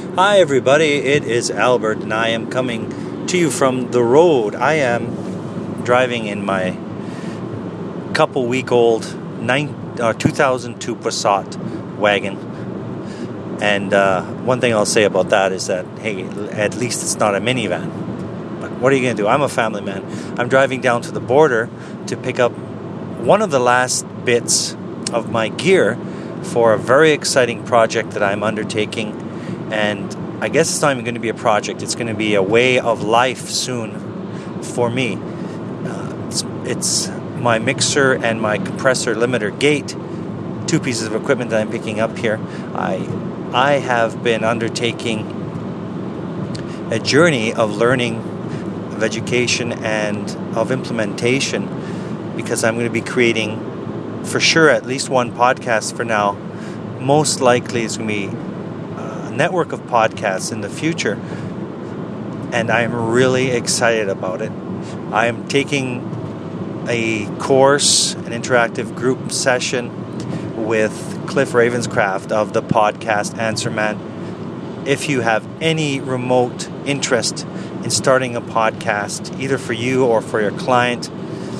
Hi everybody, it is Albert and I am coming to you from the road. I am driving in my couple-week-old 2002 Passat wagon. And one thing I'll say about that is that, hey, at least it's not a minivan. But what are you going to do? I'm a family man. I'm driving down to the border to pick up one of the last bits of my gear for a very exciting project that I'm undertaking. And I guess it's not even going to be a project. It's going to be a way of life soon for me. It's my mixer and my compressor limiter gate, two pieces of equipment that I'm picking up here. I have been undertaking a journey of learning, of education, and of implementation, because I'm going to be creating, for sure, at least one podcast for now. Most likely it's going to be network of podcasts in the future, and I'm really excited about it. I am taking a course, an interactive group session with Cliff Ravenscraft of the podcast Answer Man. If you have any remote interest in starting a podcast, either for you or for your client,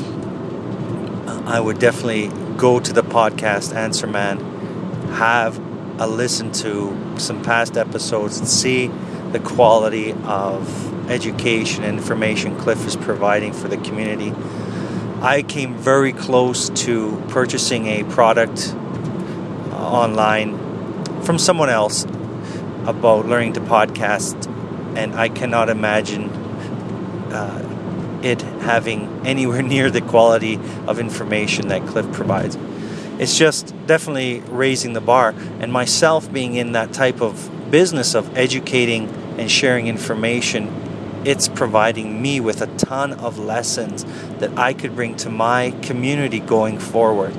I would definitely go to the podcast Answer Man, have a listen to some past episodes and see the quality of education and information Cliff is providing for the community. I came very close to purchasing a product online from someone else about learning to podcast, and I cannot imagine it having anywhere near the quality of information that Cliff provides. It's just definitely raising the bar, and myself being in that type of business of educating and sharing information, it's providing me with a ton of lessons that I could bring to my community going forward.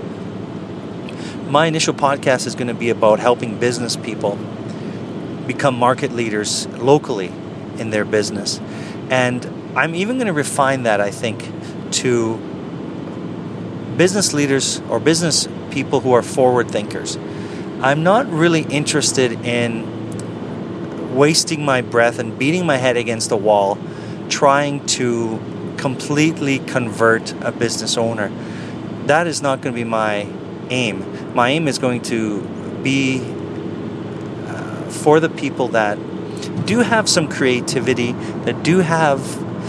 My initial podcast is going to be about helping business people become market leaders locally in their business. And I'm even going to refine that, I think, to business leaders or business people who are forward thinkers. I'm not really interested in wasting my breath and beating my head against a wall trying to completely convert a business owner. That is not going to be my aim. My aim is going to be for the people that do have some creativity, that do have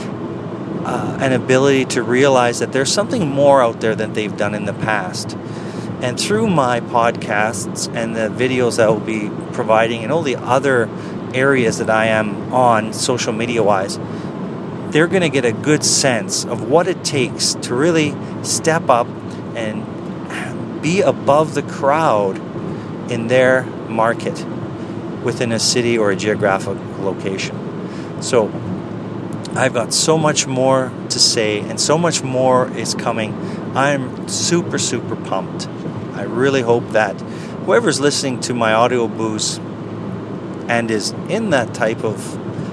an ability to realize that there's something more out there than they've done in the past. And through my podcasts and the videos that I will be providing and all the other areas that I am on social media-wise, they're going to get a good sense of what it takes to really step up and be above the crowd in their market within a city or a geographic location. So I've got so much more to say, and so much more is coming. I'm super, super pumped. I really hope that whoever's listening to my audio boost and is in that type of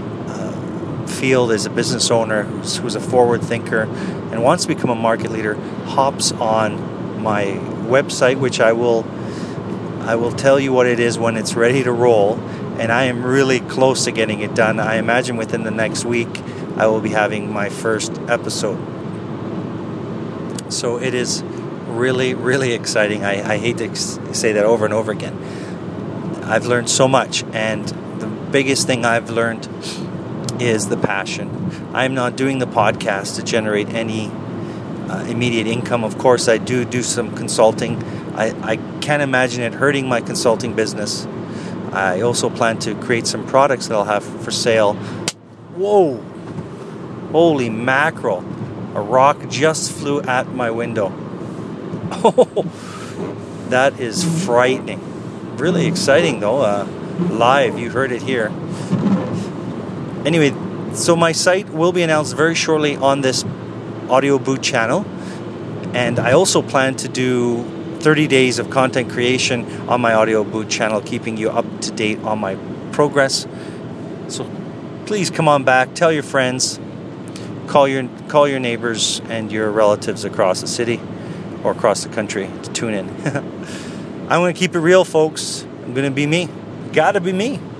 field as a business owner who's a forward thinker and wants to become a market leader, hops on my website, which I will tell you what it is when it's ready to roll, and I am really close to getting it done. I imagine within the next week I will be having my first episode. So it is really, really exciting. I hate to say that over and over again. I've learned so much, and the biggest thing I've learned is the passion. I'm not doing the podcast to generate any immediate income. Of course, I do some consulting. I can't imagine it hurting my consulting business. I also plan to create some products that I'll have for sale. Whoa! Holy mackerel. A rock just flew at my window. Oh, that is frightening. Really exciting though. Live, you heard it here. Anyway, so my site will be announced very shortly on this Audio Boot channel. And I also plan to do 30 days of content creation on my Audio Boot channel, keeping you up to date on my progress. So please come on back, tell your friends, call your neighbors and your relatives across the city or across the country to tune in. I'm going to keep it real, folks. I'm going to be me. Gotta be me.